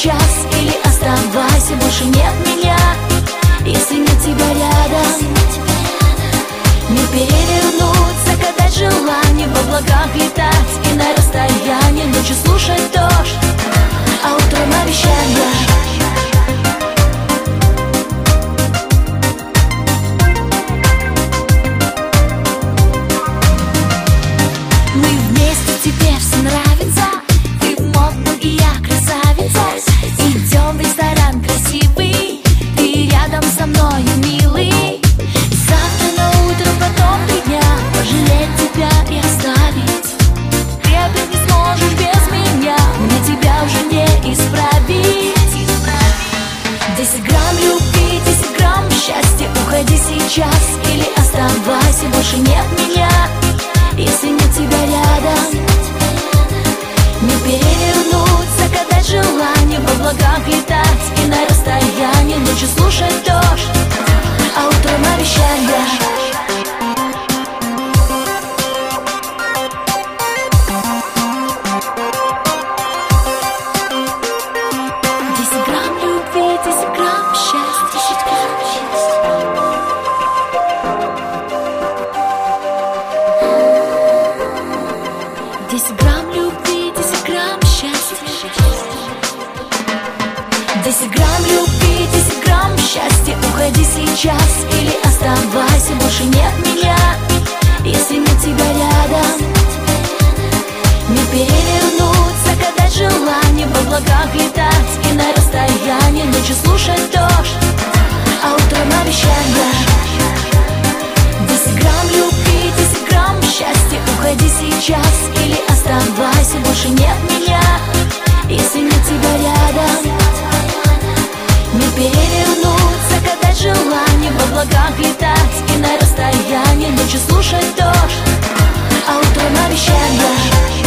сейчас или оставайся, больше нет меня. Если нет тебя рядом, не перевернуть, загадать желание, в облаках летать и на расстоянии ночью слушать дождь, а утром обещания. Мы вместе, теперь все нравится. Ты в моду и я красавица. Идем в ресторан красивый, ты рядом со мною, милый. Завтра на утро, потом 3 дня пожалеть тебя и оставить. Ты опять не сможешь без меня, мне тебя уже не исправить. 10 грамм любви, 10 грамм счастья. Уходи сейчас или оставайся, больше нет меня. Если нет тебя рядом, не перевернуть, загадать желание, в облаках летать и на расстоянии ночью слушать дождь, а утром обещания. Грамм любви, 10 грамм счастья. 10 грамм любви, 10 грамм счастья. Уходи сейчас или оставайся, больше нет меня. Если нет тебя рядом, не перевернуть, загадать желание, в облаках летать и на расстоянии ночью слушать дождь, а утром обещания. 10 грамм любви, 10 грамм счастья. Уходи сейчас или оставайся, больше нет меня. Если нет тебя рядом, не перевернуть, загадать желание, в облаках летать и на расстоянии ночью слушать дождь, а утром обещания.